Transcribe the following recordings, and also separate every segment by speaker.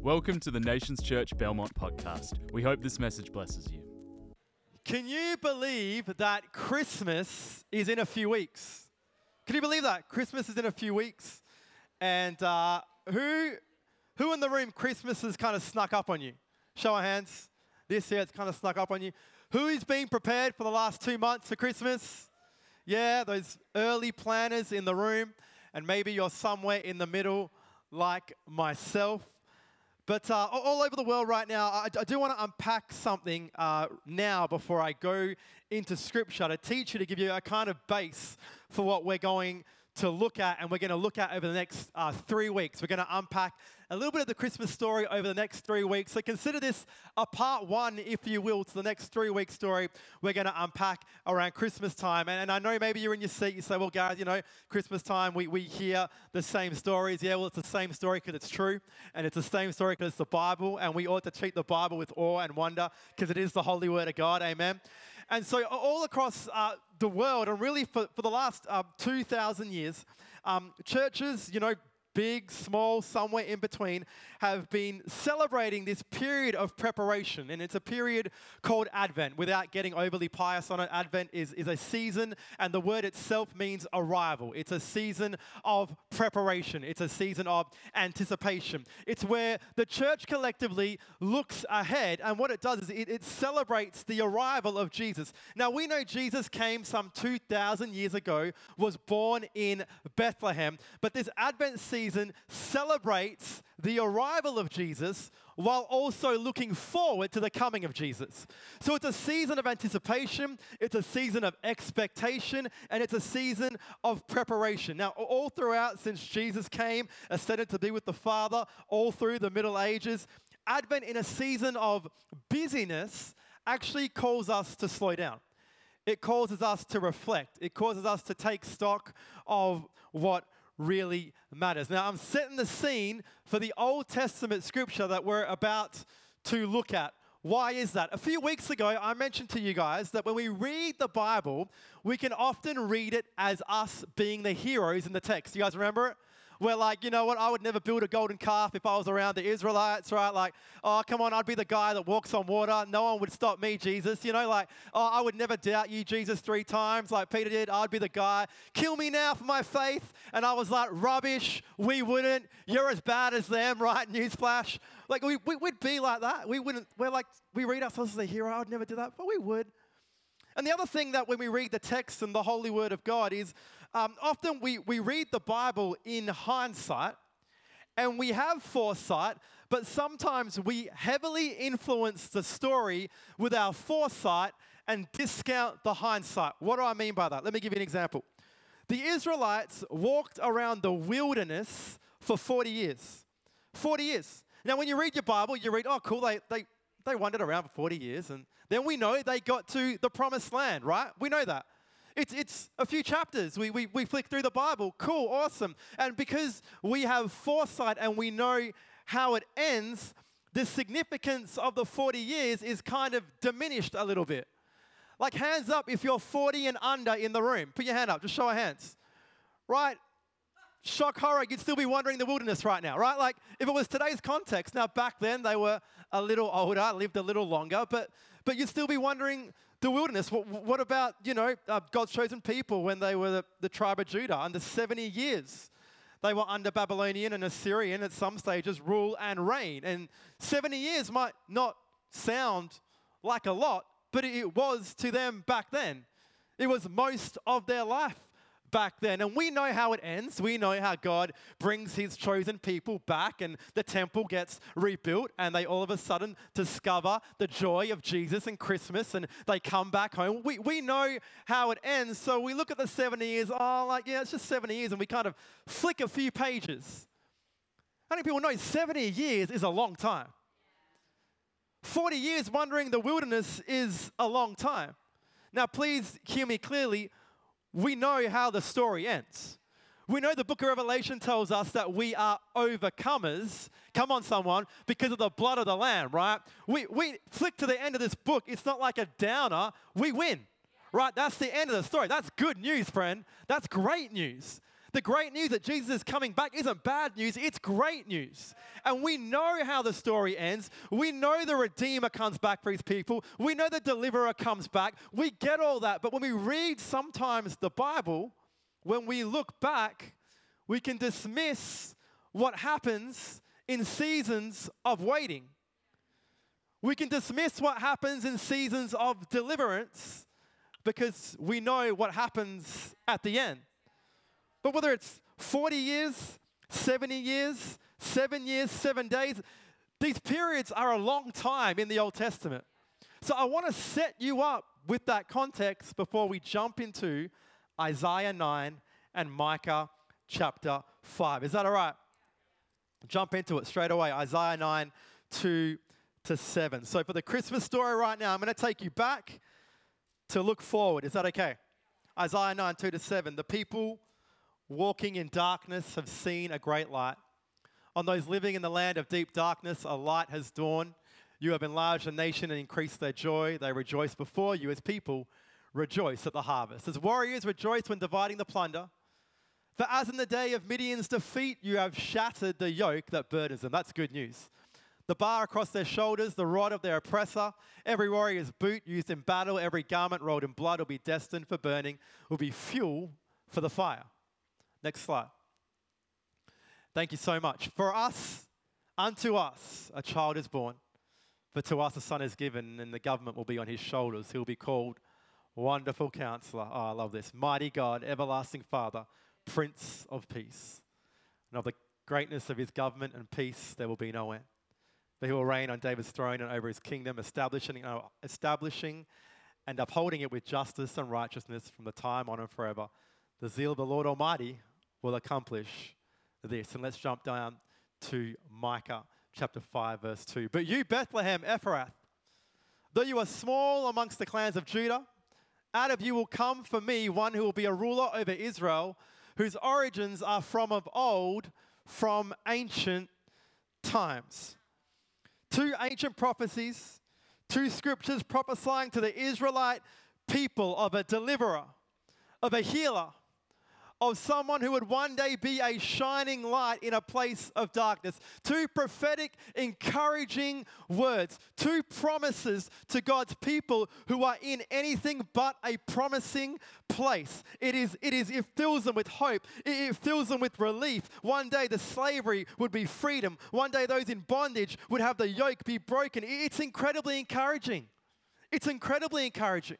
Speaker 1: Welcome to the Nations Church Belmont podcast. We hope this message blesses you.
Speaker 2: Can you believe that Christmas is in a few weeks? Can you believe that? Christmas is in a few weeks. And who in the room Christmas has kind of snuck up on you? Show of hands. This year it's kind of snuck up on you. Who's been prepared for the last 2 months for Christmas? Yeah, those early planners in the room. And maybe you're somewhere in the middle like myself. But all over the world right now, I do want to unpack something now before I go into Scripture to teach you, to give you a kind of base for what we're going to look at, and we're going to look at over the next 3 weeks. We're going to unpack a little bit of the Christmas story over the next 3 weeks. So consider this a part one, if you will, to the next 3 week story we're going to unpack around Christmas time. And I know maybe you're in your seat, you say, well, Gareth, you know, Christmas time, we hear the same stories. Yeah, well, it's the same story because it's true, and it's the same story because it's the Bible, and we ought to treat the Bible with awe and wonder because it is the holy word of God, amen? And so all across the world, and really for the last 2,000 years, churches, you know, big, small, somewhere in between, have been celebrating this period of preparation. And it's a period called Advent. Without getting overly pious on it, Advent is a season, and the word itself means arrival. It's a season of preparation. It's a season of anticipation. It's where the church collectively looks ahead, and what it does is it celebrates the arrival of Jesus. Now, we know Jesus came some 2,000 years ago, was born in Bethlehem, but this Advent season celebrates the arrival of Jesus while also looking forward to the coming of Jesus. So it's a season of anticipation, it's a season of expectation, and it's a season of preparation. Now, all throughout, since Jesus came, ascended to be with the Father, all through the Middle Ages, Advent in a season of busyness actually calls us to slow down. It causes us to reflect. It causes us to take stock of what really matters. Now, I'm setting the scene for the Old Testament scripture that we're about to look at. Why is that? A few weeks ago, I mentioned to you guys that when we read the Bible, we can often read it as us being the heroes in the text. You guys remember it? We're like, you know what, I would never build a golden calf if I was around the Israelites, right? Like, oh, come on, I'd be the guy that walks on water. No one would stop me, Jesus. You know, like, oh, I would never doubt you, Jesus, 3 times like Peter did. I'd be the guy. Kill me now for my faith. And I was like, rubbish, we wouldn't. You're as bad as them, right? Newsflash. Like, we'd be like that. We wouldn't, we read ourselves as a hero. I'd never do that, but we would. And the other thing that when we read the text and the holy word of God is often we read the Bible in hindsight and we have foresight, but sometimes we heavily influence the story with our foresight and discount the hindsight. What do I mean by that? Let me give you an example. The Israelites walked around the wilderness for 40 years. 40 years. Now, when you read your Bible, you read, oh, cool, they wandered around for 40 years, and then we know they got to the promised land, right? We know that. It's a few chapters. We flick through the Bible. Cool, awesome. And because we have foresight and we know how it ends, the significance of the 40 years is kind of diminished a little bit. Like, hands up if you're 40 and under in the room. Put your hand up. Just show of hands. Right? Shock, horror, you'd still be wandering the wilderness right now, right? Like, if it was today's context. Now, back then, they were a little older, lived a little longer, but you'd still be wandering the wilderness. What about, you know, God's chosen people when they were the tribe of Judah under 70 years? They were under Babylonian and Assyrian at some stages rule and reign. And 70 years might not sound like a lot, but it was to them back then. It was most of their life back then. And we know how it ends. We know how God brings his chosen people back and the temple gets rebuilt and they all of a sudden discover the joy of Jesus and Christmas and they come back home. We know how it ends. So we look at the 70 years, oh, like, yeah, it's just 70 years, and we kind of flick a few pages. How many people know 70 years is a long time? 40 years wandering the wilderness is a long time. Now, please hear me clearly. We know how the story ends. We know the book of Revelation tells us that we are overcomers. Come on, someone, because of the blood of the Lamb, right? We flick to the end of this book. It's not like a downer. We win, right? That's the end of the story. That's good news, friend. That's great news. The great news that Jesus is coming back isn't bad news, it's great news. And we know how the story ends. We know the Redeemer comes back for his people. We know the Deliverer comes back. We get all that. But when we read sometimes the Bible, when we look back, we can dismiss what happens in seasons of waiting. We can dismiss what happens in seasons of deliverance because we know what happens at the end. But whether it's 40 years, 70 years, 7 years, 7 days, these periods are a long time in the Old Testament. So I want to set you up with that context before we jump into Isaiah 9 and Micah chapter 5. Is that all right? Jump into it straight away. Isaiah 9, 2 to 7. So for the Christmas story right now, I'm going to take you back to look forward. Is that okay? Isaiah 9, 2 to 7. The people walking in darkness have seen a great light. On those living in the land of deep darkness, a light has dawned. You have enlarged the nation and increased their joy. They rejoice before you as people rejoice at the harvest. As warriors rejoice when dividing the plunder. For as in the day of Midian's defeat, you have shattered the yoke that burdens them. That's good news. The bar across their shoulders, the rod of their oppressor. Every warrior's boot used in battle, every garment rolled in blood will be destined for burning, will be fuel for the fire. Next slide. Thank you so much. For us, unto us, a child is born. For to us a son is given, and the government will be on his shoulders. He'll be called Wonderful Counselor. Oh, I love this. Mighty God, Everlasting Father, Prince of Peace. And of the greatness of his government and peace, there will be no end. For he will reign on David's throne and over his kingdom, establishing and upholding it with justice and righteousness from the time on and forever. The zeal of the Lord Almighty will accomplish this. And let's jump down to Micah chapter 5, verse 2. But you, Bethlehem Ephrath, though you are small amongst the clans of Judah, out of you will come for me one who will be a ruler over Israel, whose origins are from of old, from ancient times. 2 ancient prophecies, 2 scriptures prophesying to the Israelite people of a deliverer, of a healer, of someone who would one day be a shining light in a place of darkness. 2 prophetic, encouraging words. 2 promises to God's people who are in anything but a promising place. It fills them with hope. It fills them with relief. One day the slavery would be freedom. One day those in bondage would have the yoke be broken. It's incredibly encouraging. It's incredibly encouraging.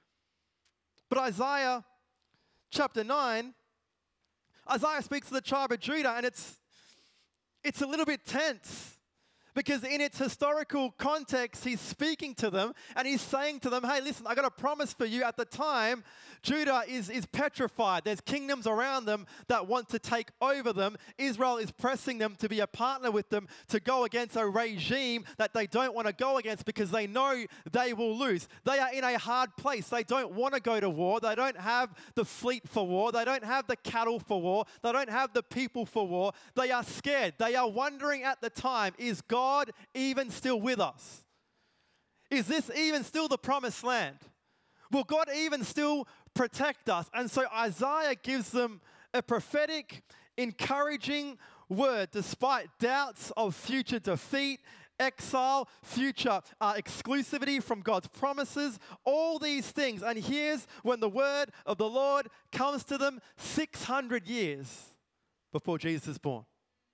Speaker 2: But Isaiah chapter 9, Isaiah speaks to the tribe of Judah, and it's a little bit tense because in its historical context, he's speaking to them and he's saying to them, hey, listen, I got a promise for you. At the time, Judah is petrified. There's kingdoms around them that want to take over them. Israel is pressing them to be a partner with them to go against a regime that they don't want to go against because they know they will lose. They are in a hard place. They don't want to go to war. They don't have the fleet for war. They don't have the cattle for war. They don't have the people for war. They are scared. They are wondering at the time, is God even still with us? Is this even still the promised land? Will God even still protect us? And so Isaiah gives them a prophetic, encouraging word despite doubts of future defeat, exile, future exclusivity from God's promises, all these things. And here's when the word of the Lord comes to them 600 years before Jesus is born.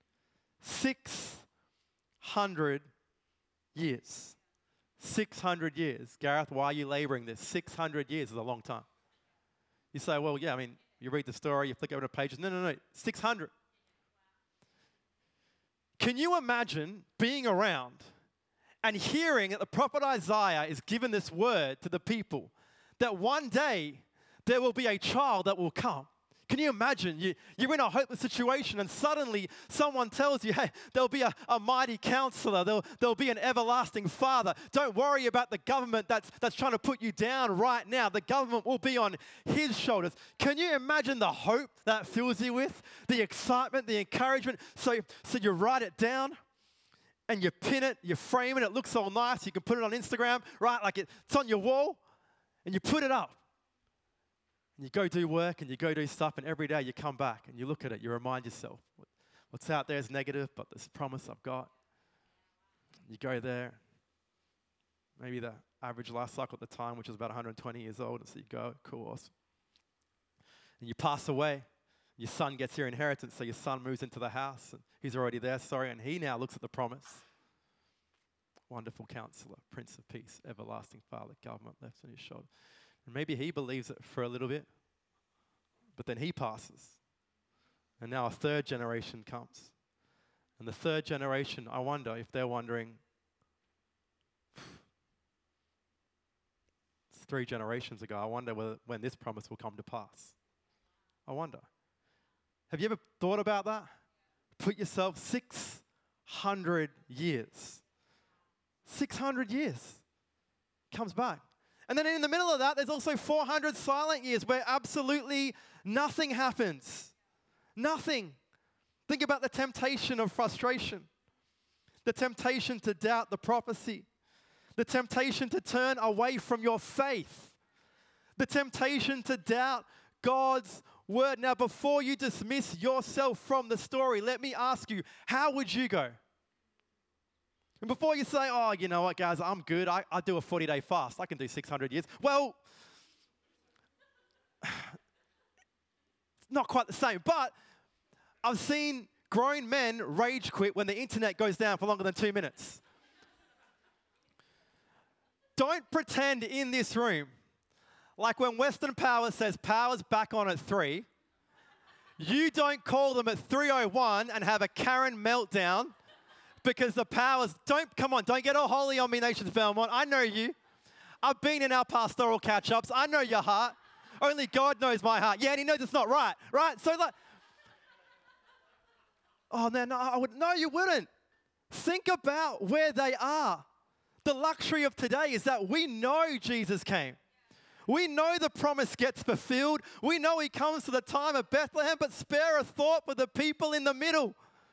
Speaker 2: 600 years. 600 years. Gareth, why are you laboring this? 600 years is a long time. You say, well, yeah, I mean, you read the story, you flick over the pages. No. 600. Can you imagine being around and hearing that the prophet Isaiah is given this word to the people that one day there will be a child that will come? Can you imagine? You're in a hopeless situation and suddenly someone tells you, hey, there'll be a mighty counselor. There'll be an everlasting father. Don't worry about the government that's trying to put you down right now. The government will be on his shoulders. Can you imagine the hope that fills you with? The excitement, the encouragement. So you write it down and you pin it, you frame it. It looks all nice. You can put it on Instagram, right? Like it's on your wall and you put it up. And you go do work and you go do stuff, and every day you come back and you look at it, you remind yourself, what's out there is negative, but this promise I've got. You go there. Maybe the average life cycle at the time, which was about 120 years old, and so you go, cool, awesome. And you pass away. Your son gets your inheritance, so your son moves into the house, and he's already there, and he now looks at the promise. Wonderful Counselor, Prince of Peace, Everlasting Father, government left on his shoulder. And maybe he believes it for a little bit, but then he passes. And now a third generation comes. And the third generation, I wonder if they're wondering, it's 3 generations ago, I wonder when this promise will come to pass. I wonder. Have you ever thought about that? Put yourself 600 years. 600 years comes back. And then in the middle of that, there's also 400 silent years where absolutely nothing happens. Nothing. Think about the temptation of frustration, the temptation to doubt the prophecy, the temptation to turn away from your faith, the temptation to doubt God's word. Now, before you dismiss yourself from the story, let me ask you, how would you go? And before you say, oh, you know what, guys, I'm good. I do a 40-day fast. I can do 600 years. Well, it's not quite the same. But I've seen grown men rage quit when the internet goes down for longer than 2 minutes. Don't pretend in this room, like when Western Power says power's back on at 3, you don't call them at 3:01 and have a Karen meltdown because the powers, don't get all holy on me, Nations Belmont. I know you. I've been in our pastoral catch-ups. I know your heart. Only God knows my heart. Yeah, and he knows it's not right, right? So like, oh man, no, you wouldn't. Think about where they are. The luxury of today is that we know Jesus came. We know the promise gets fulfilled. We know he comes to the time of Bethlehem, but spare a thought for the people in the middle.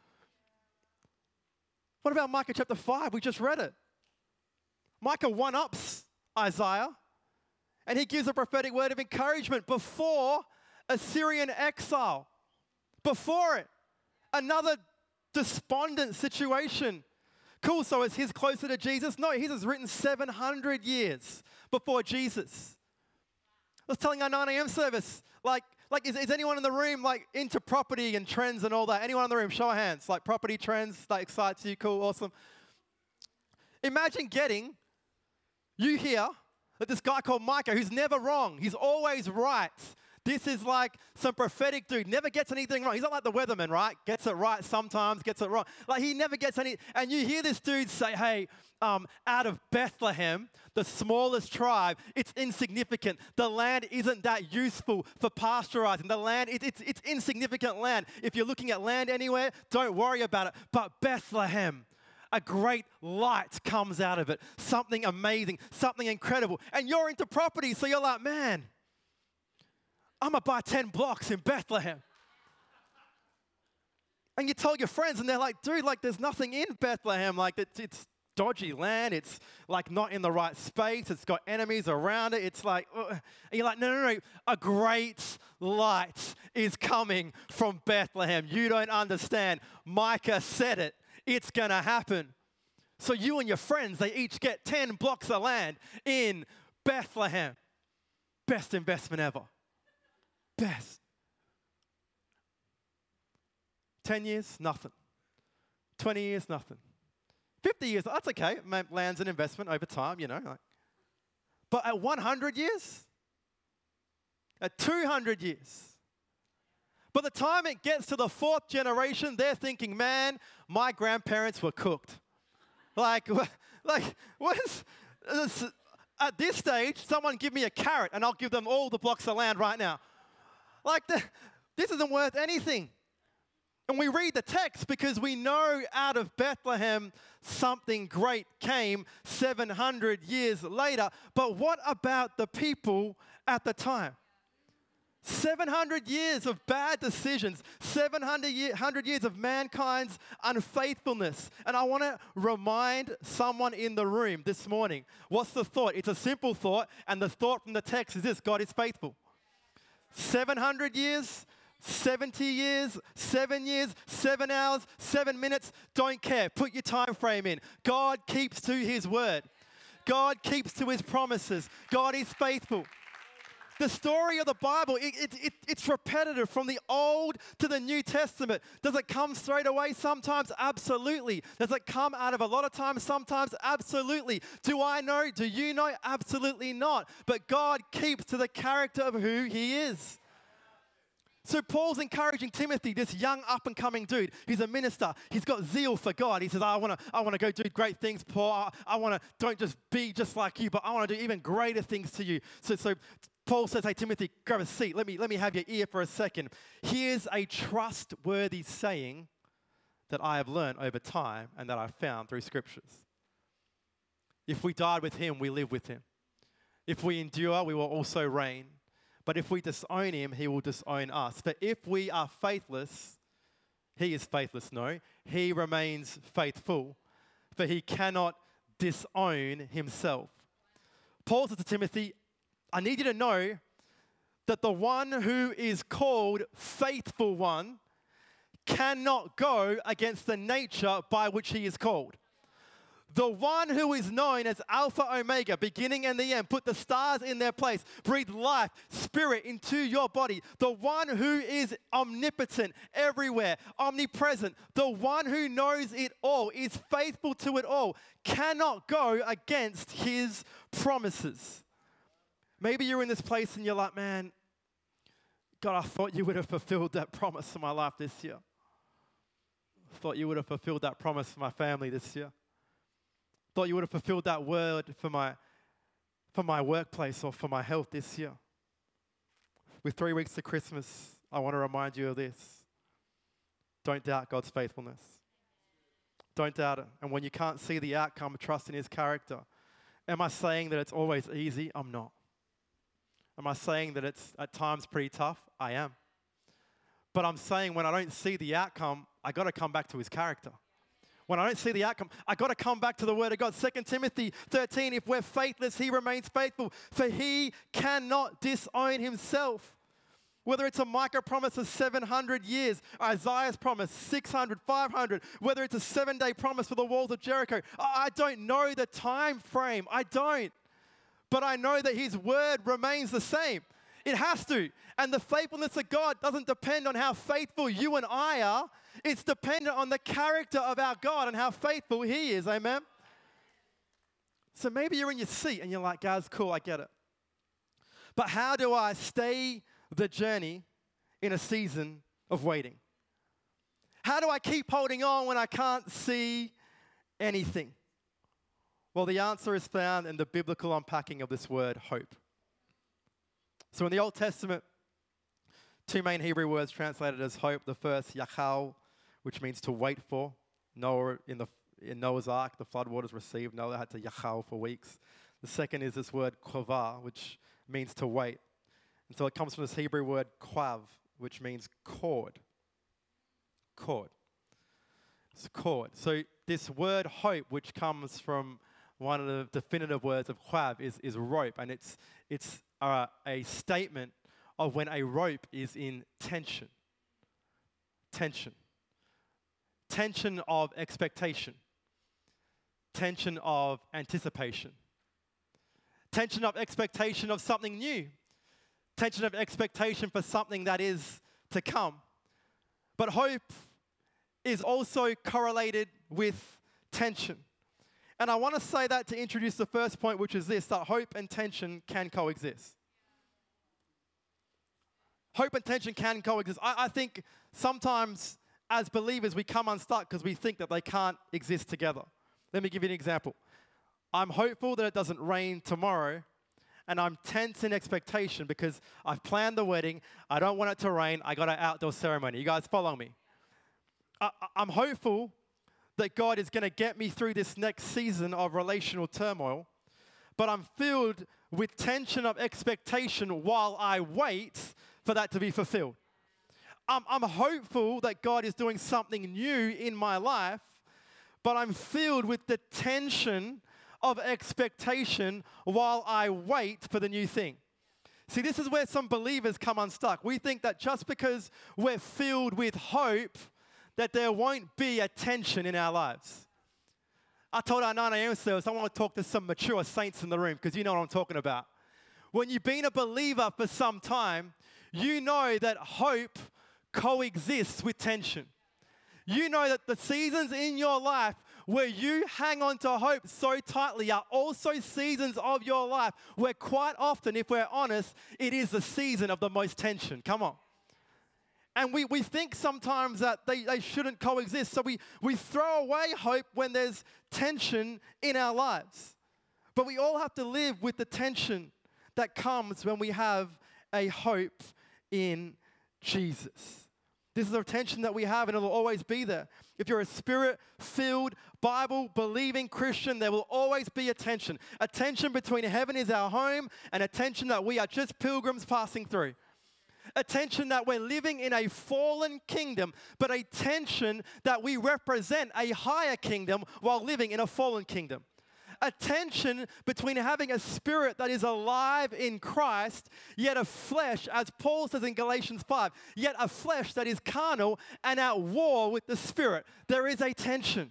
Speaker 2: What about Micah chapter 5? We just read it. Micah one-ups Isaiah, and he gives a prophetic word of encouragement before Assyrian exile. Before it, another despondent situation. Cool, so is his closer to Jesus? No, his is written 700 years before Jesus. I was telling our 9 a.m. service, is anyone in the room like into property and trends and all that? Anyone in the room? Show of hands. Like property trends, that excites you. Cool, awesome. Imagine you hear that this guy called Micah, who's never wrong, he's always right. This is like some prophetic dude, never gets anything wrong. He's not like the weatherman, right? Gets it right sometimes, gets it wrong. Like he never gets any, and you hear this dude say, hey, out of Bethlehem, the smallest tribe, it's insignificant. The land isn't that useful for pasteurizing. The land, it's insignificant land. If you're looking at land anywhere, don't worry about it. But Bethlehem, a great light comes out of it. Something amazing, something incredible. And you're into property, so you're like, man, I'm going to buy 10 blocks in Bethlehem. And you tell your friends, and they're like, dude, like there's nothing in Bethlehem. Like it's dodgy land. It's like not in the right space. It's got enemies around it. It's like, and you're like, no. A great light is coming from Bethlehem. You don't understand. Micah said it. It's going to happen. So you and your friends, they each get 10 blocks of land in Bethlehem. Best investment ever. Best. 10 years, nothing. 20 years, nothing. 50 years, that's okay. Land's an investment over time, you know. But at 100 years, at 200 years, by the time it gets to the 4th generation, they're thinking, man, my grandparents were cooked. Like what's at this stage, someone give me a carrot and I'll give them all the blocks of land right now. This isn't worth anything. And we read the text because we know out of Bethlehem something great came 700 years later. But what about the people at the time? 700 years of bad decisions, 700 years of mankind's unfaithfulness. And I want to remind someone in the room this morning, what's the thought? It's a simple thought, and the thought from the text is this: God is faithful. 700 years, 70 years, 7 years, 7 hours, 7 minutes, don't care. Put your time frame in. God keeps to his word. God keeps to his promises. God is faithful. The story of the Bible, it's repetitive from the Old to the New Testament. Does it come straight away? Sometimes, absolutely. Does it come out of a lot of times? Sometimes, absolutely. Do I know? Do you know? Absolutely not. But God keeps to the character of who he is. So Paul's encouraging Timothy, this young up-and-coming dude. He's a minister. He's got zeal for God. He says, I want to go do great things, Paul. I want to, don't just be just like you, but I want to do even greater things to you. So Paul says, hey, Timothy, grab a seat. Let me have your ear for a second. Here's a trustworthy saying that I have learned over time and that I've found through scriptures. If we died with him, we live with him. If we endure, we will also reign. But if we disown him, he will disown us. But if we are faithless, he is faithless, no. He remains faithful, for he cannot disown himself. Paul says to Timothy, I need you to know that the one who is called faithful one cannot go against the nature by which he is called. The one who is known as Alpha Omega, beginning and the end, put the stars in their place, breathe life, spirit into your body. The one who is omnipotent, everywhere, omnipresent, the one who knows it all, is faithful to it all, cannot go against his promises. Maybe you're in this place and you're like, man, God, I thought you would have fulfilled that promise for my life this year. I thought you would have fulfilled that promise for my family this year. Thought you would have fulfilled that word for my workplace or for my health this year. With 3 weeks to Christmas, I want to remind you of this. Don't doubt God's faithfulness. Don't doubt it. And when you can't see the outcome, trust in his character. Am I saying that it's always easy? I'm not. Am I saying that it's at times pretty tough? I am. But I'm saying when I don't see the outcome, I got to come back to his character. When I don't see the outcome, I got to come back to the word of God. 2 Timothy 13, if we're faithless, he remains faithful, for he cannot disown himself. Whether it's a Micah promise of 700 years, Isaiah's promise, 600, 500, whether it's a 7-day promise for the walls of Jericho, I don't know the time frame. I don't. But I know that his word remains the same. It has to. And the faithfulness of God doesn't depend on how faithful you and I are. It's dependent on the character of our God and how faithful he is. Amen? So maybe you're in your seat and you're like, Gaz, cool, I get it. But how do I stay the journey in a season of waiting? How do I keep holding on when I can't see anything? Well, the answer is found in the biblical unpacking of this word, hope. So in the Old Testament, 2 main Hebrew words translated as hope. The first, yachal, which means to wait for. Noah in Noah's Ark, the floodwaters received. Noah had to yachal for weeks. The second is this word, kovah, which means to wait. And so it comes from this Hebrew word, kwav, which means cord. Cord. It's cord. So this word hope, which comes from one of the definitive words of kwav, is rope. And it's a statement of when a rope is in tension. Tension. Tension of expectation. Tension of anticipation. Tension of expectation of something new. Tension of expectation for something that is to come. But hope is also correlated with tension. And I want to say that to introduce the first point, which is this, that hope and tension can coexist. Hope and tension can coexist. I think sometimes as believers we come unstuck because we think that they can't exist together. Let me give you an example. I'm hopeful that it doesn't rain tomorrow, and I'm tense in expectation because I've planned the wedding. I don't want it to rain. I got an outdoor ceremony. You guys follow me? I'm hopeful that God is going to get me through this next season of relational turmoil, but I'm filled with tension of expectation while I wait for that to be fulfilled. I'm hopeful that God is doing something new in my life, but I'm filled with the tension of expectation while I wait for the new thing. See, this is where some believers come unstuck. We think that just because we're filled with hope, that there won't be a tension in our lives. I told our 9 a.m. service, I want to talk to some mature saints in the room because you know what I'm talking about. When you've been a believer for some time, you know that hope coexists with tension. You know that the seasons in your life where you hang on to hope so tightly are also seasons of your life where quite often, if we're honest, it is the season of the most tension. Come on. And we think sometimes that they shouldn't coexist. So we throw away hope when there's tension in our lives. But we all have to live with the tension that comes when we have a hope in Jesus. This is a tension that we have, and it will always be there. If you're a Spirit-filled, Bible-believing Christian, there will always be a tension. A tension between heaven is our home and a tension that we are just pilgrims passing through. A tension that we're living in a fallen kingdom, but a tension that we represent a higher kingdom while living in a fallen kingdom. A tension between having a spirit that is alive in Christ, yet a flesh, as Paul says in Galatians 5, yet a flesh that is carnal and at war with the spirit. There is a tension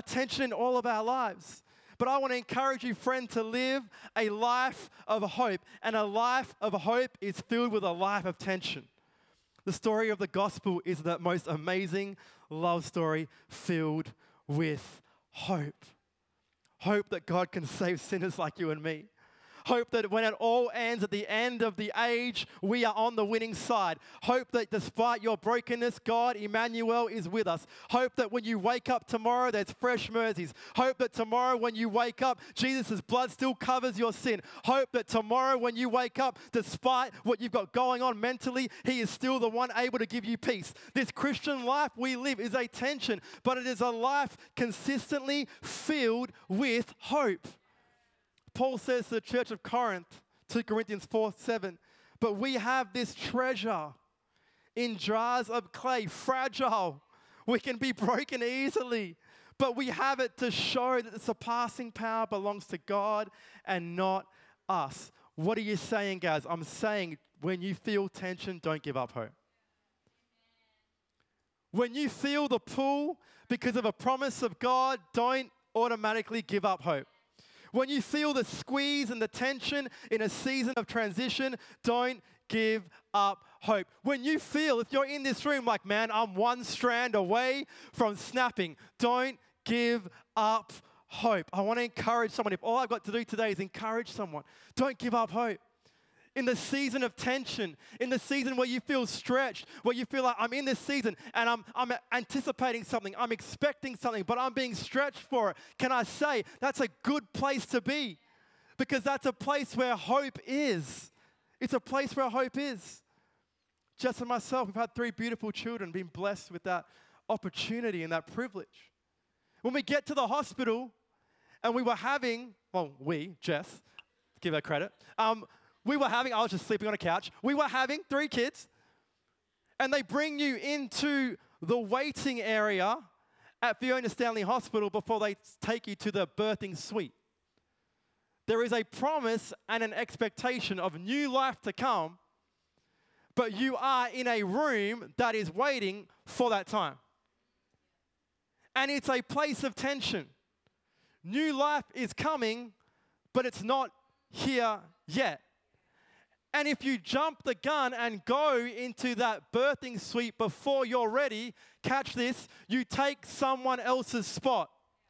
Speaker 2: in all of our lives. But I want to encourage you, friend, to live a life of hope. And a life of hope is filled with a life of tension. The story of the gospel is the most amazing love story filled with hope. Hope that God can save sinners like you and me. Hope that when it all ends at the end of the age, we are on the winning side. Hope that despite your brokenness, God, Emmanuel, is with us. Hope that when you wake up tomorrow, there's fresh mercies. Hope that tomorrow when you wake up, Jesus' blood still covers your sin. Hope that tomorrow when you wake up, despite what you've got going on mentally, He is still the one able to give you peace. This Christian life we live is a tension, but it is a life consistently filled with hope. Paul says to the church of Corinth, 2 Corinthians 4:7, but we have this treasure in jars of clay, fragile. We can be broken easily, but we have it to show that the surpassing power belongs to God and not us. What are you saying, guys? I'm saying when you feel tension, don't give up hope. When you feel the pull because of a promise of God, don't automatically give up hope. When you feel the squeeze and the tension in a season of transition, don't give up hope. When you feel, if you're in this room like, man, I'm one strand away from snapping, don't give up hope. I want to encourage someone. If all I've got to do today is encourage someone, don't give up hope. In the season of tension, in the season where you feel stretched, where you feel like I'm in this season and I'm anticipating something, I'm expecting something, but I'm being stretched for it. Can I say that's a good place to be? Because that's a place where hope is. It's a place where hope is. Jess and myself, we've had 3 beautiful children, been blessed with that opportunity and that privilege. When we get to the hospital and we were having, Jess, give her credit, I was just sleeping on a couch. We were having 3 kids, and they bring you into the waiting area at Fiona Stanley Hospital before they take you to the birthing suite. There is a promise and an expectation of new life to come, but you are in a room that is waiting for that time. And it's a place of tension. New life is coming, but it's not here yet. And if you jump the gun and go into that birthing suite before you're ready, catch this, you take someone else's spot.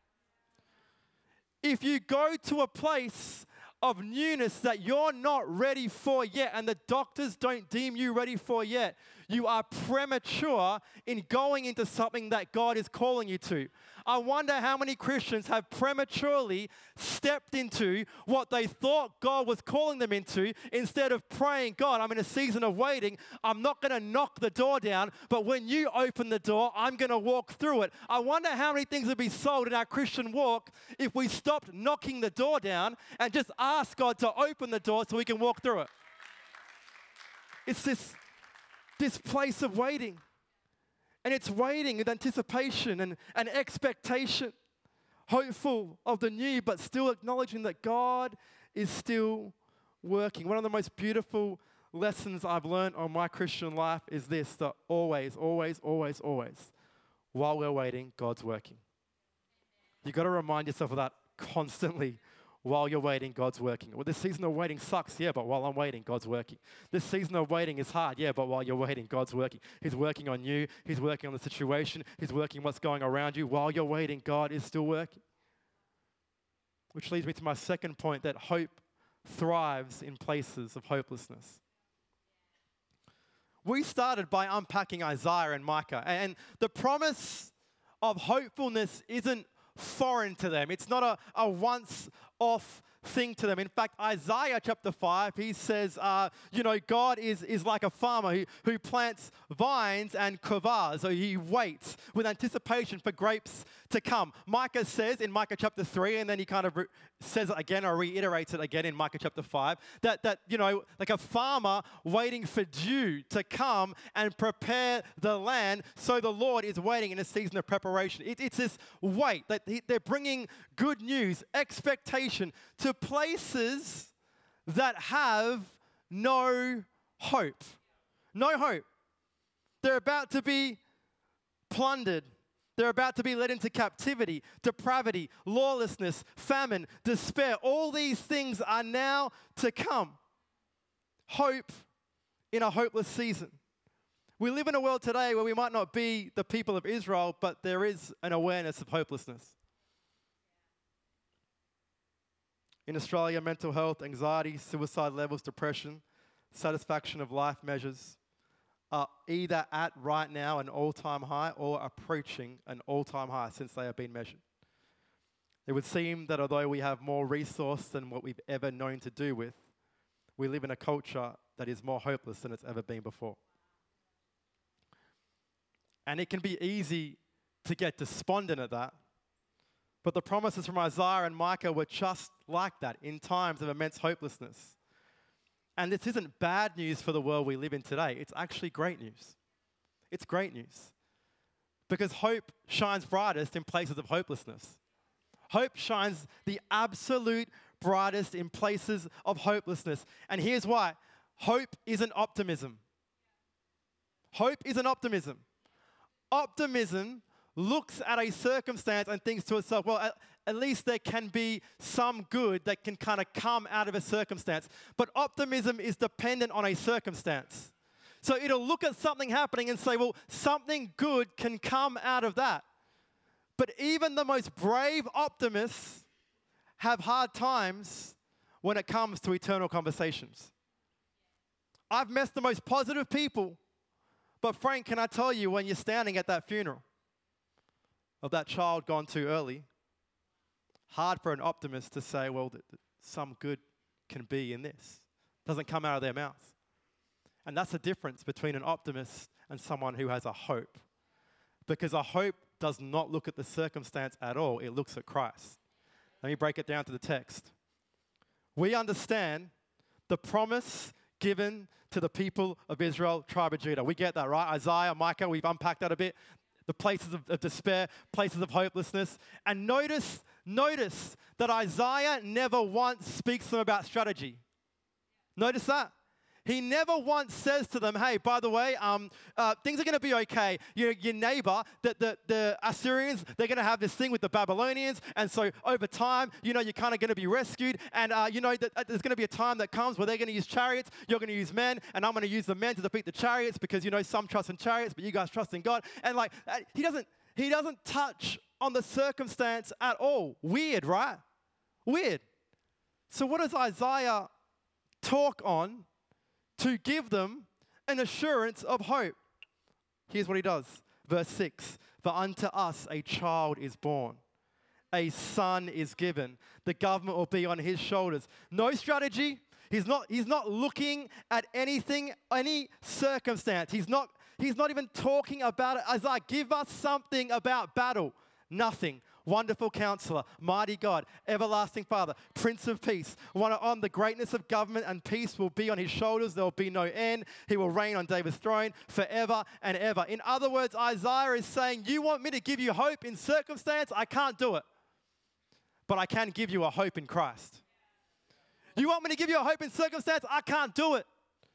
Speaker 2: If you go to a place of newness that you're not ready for yet and the doctors don't deem you ready for yet, you are premature in going into something that God is calling you to. I wonder how many Christians have prematurely stepped into what they thought God was calling them into instead of praying, God, I'm in a season of waiting. I'm not going to knock the door down, but when you open the door, I'm going to walk through it. I wonder how many things would be sold in our Christian walk if we stopped knocking the door down and just asked God to open the door so we can walk through it. It's this place of waiting. And it's waiting with anticipation and expectation, hopeful of the new, but still acknowledging that God is still working. One of the most beautiful lessons I've learned on my Christian life is this, that always, always, always, always, while we're waiting, God's working. You've got to remind yourself of that constantly. While you're waiting, God's working. Well, this season of waiting sucks, yeah, but while I'm waiting, God's working. This season of waiting is hard, yeah, but while you're waiting, God's working. He's working on you. He's working on the situation. He's working on what's going around you. While you're waiting, God is still working. Which leads me to my second point, that hope thrives in places of hopelessness. We started by unpacking Isaiah and Micah, and the promise of hopefulness isn't foreign to them. It's not a once-off thing to them. In fact, Isaiah chapter 5, he says, God is like a farmer who plants vines and kivas, so he waits with anticipation for grapes to come. Micah says in Micah chapter 3, and then he kind of says it again or reiterates it again in Micah chapter 5, that like a farmer waiting for dew to come and prepare the land, so the Lord is waiting in a season of preparation. It's this wait, that they're bringing good news, expectation to places that have no hope. No hope. They're about to be plundered. They're about to be led into captivity, depravity, lawlessness, famine, despair. All these things are now to come. Hope in a hopeless season. We live in a world today where we might not be the people of Israel, but there is an awareness of hopelessness. In Australia, mental health, anxiety, suicide levels, depression, satisfaction of life measures are either at right now an all-time high or approaching an all-time high since they have been measured. It would seem that although we have more resource than what we've ever known to do with, we live in a culture that is more hopeless than it's ever been before. And it can be easy to get despondent at that. But the promises from Isaiah and Micah were just like that in times of immense hopelessness. And this isn't bad news for the world we live in today. It's actually great news. It's great news. Because hope shines brightest in places of hopelessness. Hope shines the absolute brightest in places of hopelessness. And here's why. Hope isn't optimism. Hope isn't optimism. Optimism looks at a circumstance and thinks to itself, well, at least there can be some good that can kind of come out of a circumstance. But optimism is dependent on a circumstance. So it'll look at something happening and say, well, something good can come out of that. But even the most brave optimists have hard times when it comes to eternal conversations. I've met the most positive people, but Frank, can I tell you, when you're standing at that funeral of that child gone too early, hard for an optimist to say, well, that some good can be in this. Doesn't come out of their mouth. And that's the difference between an optimist and someone who has a hope. Because a hope does not look at the circumstance at all. It looks at Christ. Let me break it down to the text. We understand the promise given to the people of Israel, tribe of Judah. We get that, right? Isaiah, Micah, we've unpacked that a bit. The places of despair, places of hopelessness. And notice that Isaiah never once speaks to them about strategy. Notice that. He never once says to them, hey, by the way, things are going to be okay. Your neighbor, the Assyrians, they're going to have this thing with the Babylonians. And so over time, you're kind of going to be rescued. And that there's going to be a time that comes where they're going to use chariots. You're going to use men. And I'm going to use the men to defeat the chariots because, some trust in chariots, but you guys trust in God. And he doesn't touch on the circumstance at all. Weird, right? Weird. So what does Isaiah talk on to give them an assurance of hope? Here's what he does. Verse 6, for unto us a child is born, a son is given. The government will be on his shoulders. No strategy. He's not looking at anything, any circumstance. He's not even talking about it. Isaiah, give us something about battle. Nothing. Wonderful Counselor, Mighty God, Everlasting Father, Prince of Peace. On the greatness of government and peace will be on his shoulders. There will be no end. He will reign on David's throne forever and ever. In other words, Isaiah is saying, you want me to give you hope in circumstance? I can't do it. But I can give you a hope in Christ. You want me to give you a hope in circumstance? I can't do it.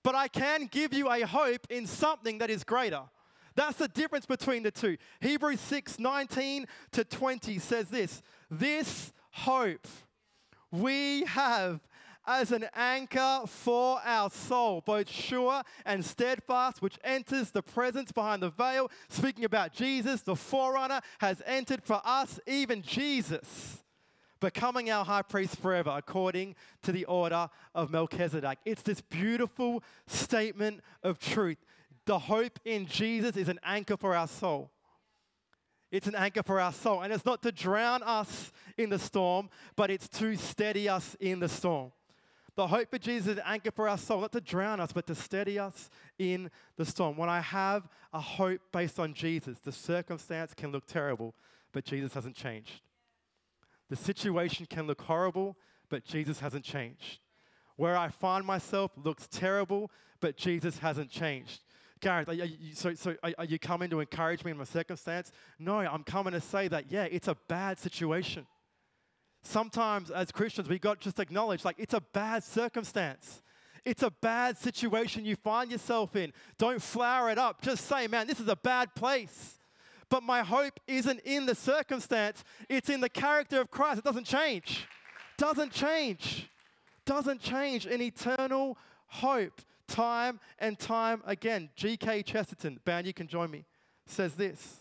Speaker 2: but I can give you a hope in something that is greater. That's the difference between the two. Hebrews 6:19-20 says this hope we have as an anchor for our soul, both sure and steadfast, which enters the presence behind the veil. Speaking about Jesus, the forerunner has entered for us, even Jesus, becoming our high priest forever, according to the order of Melchizedek. It's this beautiful statement of truth. The hope in Jesus is an anchor for our soul. It's an anchor for our soul. And it's not to drown us in the storm, but it's to steady us in the storm. The hope for Jesus is an anchor for our soul, not to drown us, but to steady us in the storm. When I have a hope based on Jesus, the circumstance can look terrible, but Jesus hasn't changed. The situation can look horrible, but Jesus hasn't changed. Where I find myself looks terrible, but Jesus hasn't changed. Gareth, are you coming to encourage me in my circumstance? No, I'm coming to say that, yeah, it's a bad situation. Sometimes as Christians, we got to just acknowledge, like, it's a bad circumstance. It's a bad situation you find yourself in. Don't flower it up. Just say, man, this is a bad place. But my hope isn't in the circumstance. It's in the character of Christ. It doesn't change. Doesn't change. Doesn't change. An eternal hope, time and time again. G.K. Chesterton, band, you can join me, says this.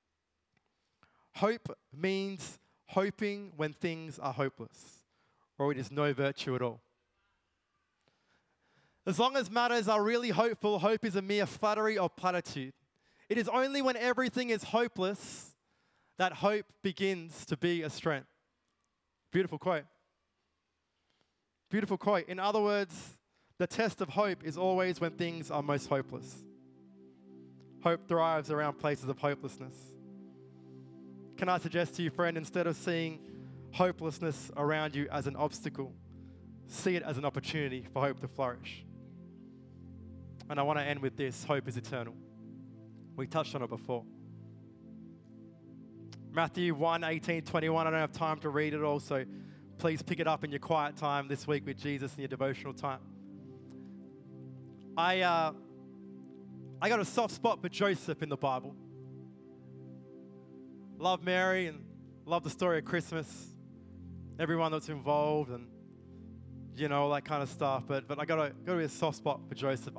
Speaker 2: Hope means hoping when things are hopeless, or it is no virtue at all. As long as matters are really hopeful, hope is a mere flattery or platitude. It is only when everything is hopeless that hope begins to be a strength. Beautiful quote. Beautiful quote. In other words, the test of hope is always when things are most hopeless. Hope thrives around places of hopelessness. Can I suggest to you, friend, instead of seeing hopelessness around you as an obstacle, see it as an opportunity for hope to flourish. And I want to end with this. Hope is eternal. We touched on it before. Matthew 1:18-21. I don't have time to read it all, so please pick it up in your quiet time this week with Jesus in your devotional time. I got a soft spot for Joseph in the Bible. Love Mary and love the story of Christmas. Everyone that's involved and, you know, all that kind of stuff. But I got a soft spot for Joseph.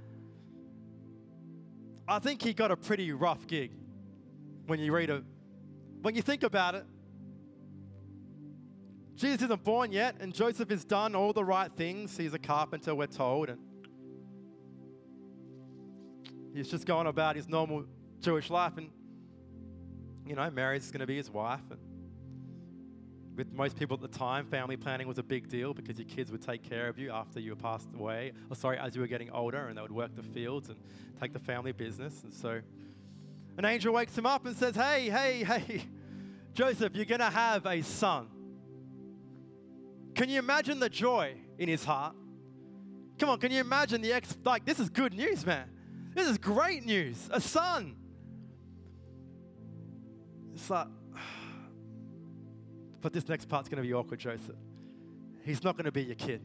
Speaker 2: I think he got a pretty rough gig when you think about it. Jesus isn't born yet, and Joseph has done all the right things. He's a carpenter, we're told, and he's just going about his normal Jewish life. And, you know, Mary's going to be his wife. And with most people at the time, family planning was a big deal because your kids would take care of you after you passed away. As you were getting older, and they would work the fields and take the family business. And so an angel wakes him up and says, hey, Joseph, you're going to have a son. Can you imagine the joy in his heart? Come on, can you imagine this is good news, man. This is great news. A son. It's like, but this next part's going to be awkward, Joseph. He's not going to be your kid.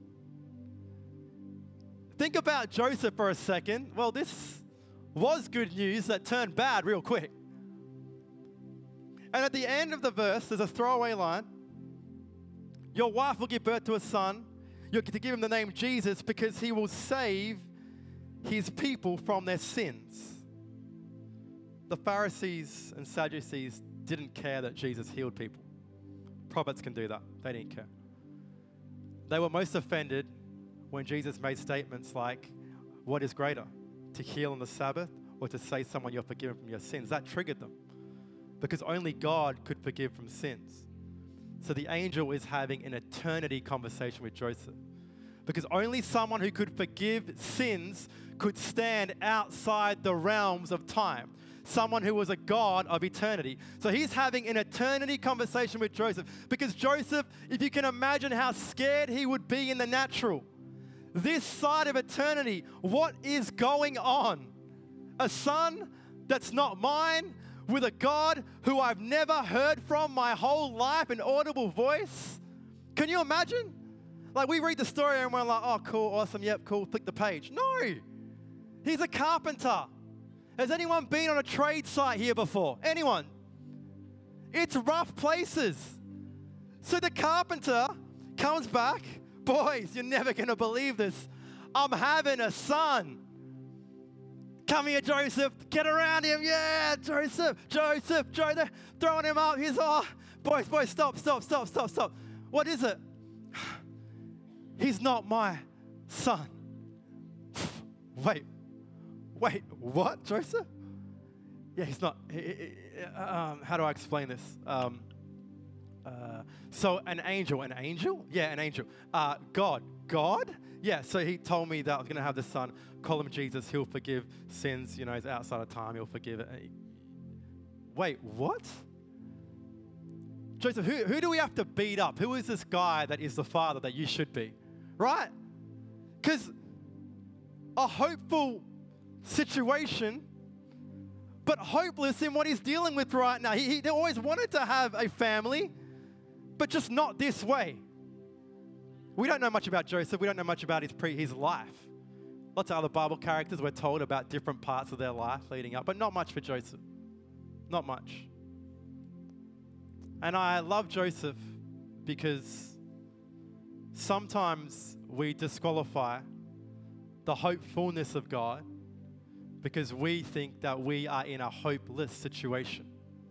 Speaker 2: Think about Joseph for a second. Well, this was good news that turned bad real quick. And at the end of the verse, there's a throwaway line. Your wife will give birth to a son. You're to give him the name Jesus because he will save his people from their sins. The Pharisees and Sadducees didn't care that Jesus healed people. Prophets can do that. They didn't care. They were most offended when Jesus made statements like, what is greater, to heal on the Sabbath or to say someone you're forgiven from your sins? That triggered them because only God could forgive from sins. So the angel is having an eternity conversation with Joseph because only someone who could forgive sins could stand outside the realms of time. Someone who was a God of eternity. So he's having an eternity conversation with Joseph because Joseph, if you can imagine how scared he would be in the natural, this side of eternity, what is going on? A son that's not mine with a God who I've never heard from my whole life, an audible voice? Can you imagine? Like we read the story and we're like, oh, cool, awesome, yep, cool, flick the page. No, he's a carpenter. Has anyone been on a trade site here before? Anyone? It's rough places. So the carpenter comes back. Boys, you're never going to believe this. I'm having a son. Come here, Joseph. Get around him. Yeah, Joseph. They're throwing him up. He's, boys, stop. What is it? He's not my son. Wait, what, Joseph? Yeah, he's not. How do I explain this? So an angel? Yeah, an angel. God? Yeah, so he told me that I was going to have this son. Call him Jesus. He'll forgive sins. He's outside of time. He'll forgive it. Wait, what? Joseph, who do we have to beat up? Who is this guy that is the father that you should be? Right? Because a hopeful situation, but hopeless in what he's dealing with right now. He always wanted to have a family, but just not this way. We don't know much about Joseph. We don't know much about his life. Lots of other Bible characters we're told about different parts of their life leading up, but not much for Joseph. Not much. And I love Joseph because sometimes we disqualify the hopefulness of God because we think that we are in a hopeless situation.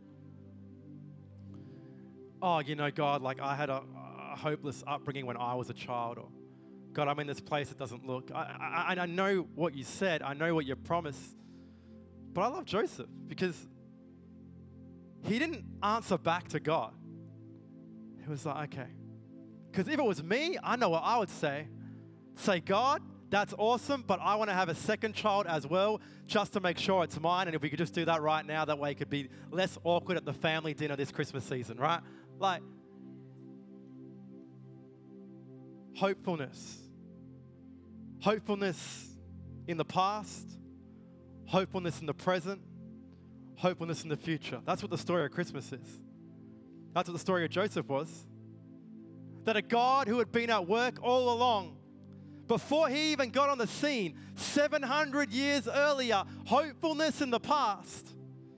Speaker 2: Oh, God, like I had a hopeless upbringing when I was a child, or God, I'm in this place that doesn't look. I know what you said. I know what you promised. But I love Joseph because he didn't answer back to God. He was like, okay. Because if it was me, I know what I would say. Say, God, that's awesome, but I want to have a second child as well, just to make sure it's mine. And if we could just do that right now, that way it could be less awkward at the family dinner this Christmas season, right? Like, hopefulness. Hopefulness in the past, hopefulness in the present, hopefulness in the future. That's what the story of Christmas is. That's what the story of Joseph was. That a God who had been at work all along, before he even got on the scene, 700 years earlier, hopefulness in the past,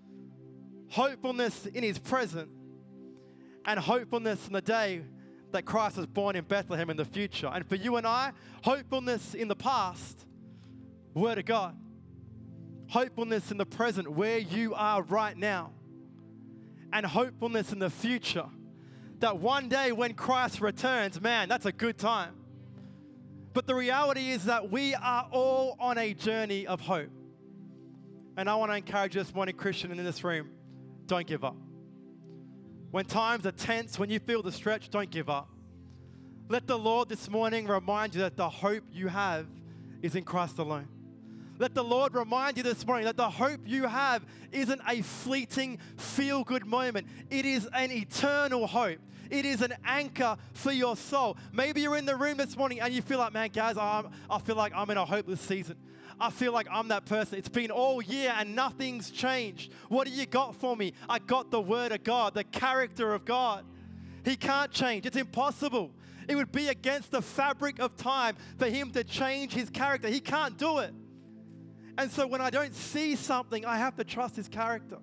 Speaker 2: hopefulness in his present, and hopefulness in the day that Christ was born in Bethlehem in the future. And for you and I, hopefulness in the past, Word of God. Hopefulness in the present, where you are right now. And hopefulness in the future, that one day when Christ returns, man, that's a good time. But the reality is that we are all on a journey of hope. And I want to encourage you this morning, Christian, in this room, don't give up. When times are tense, when you feel the stretch, don't give up. Let the Lord this morning remind you that the hope you have is in Christ alone. Let the Lord remind you this morning that the hope you have isn't a fleeting, feel-good moment. It is an eternal hope. It is an anchor for your soul. Maybe you're in the room this morning and you feel like, man, guys, I feel like I'm in a hopeless season. I feel like I'm that person. It's been all year and nothing's changed. What do you got for me? I got the Word of God, the character of God. He can't change. It's impossible. It would be against the fabric of time for him to change his character. He can't do it. And so when I don't see something, I have to trust his character.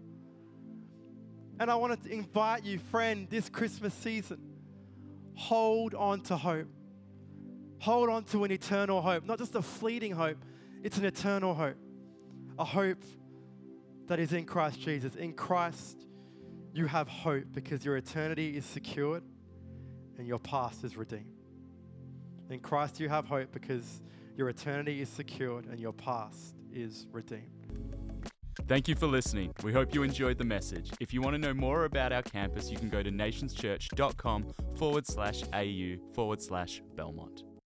Speaker 2: And I want to invite you, friend, this Christmas season, hold on to hope. Hold on to an eternal hope, not just a fleeting hope. It's an eternal hope, a hope that is in Christ Jesus. In Christ, you have hope because your eternity is secured and your past is redeemed. In Christ, you have hope because your eternity is secured and your past is redeemed.
Speaker 1: Thank you for listening. We hope you enjoyed the message. If you want to know more about our campus, you can go to nationschurch.com/au/Belmont.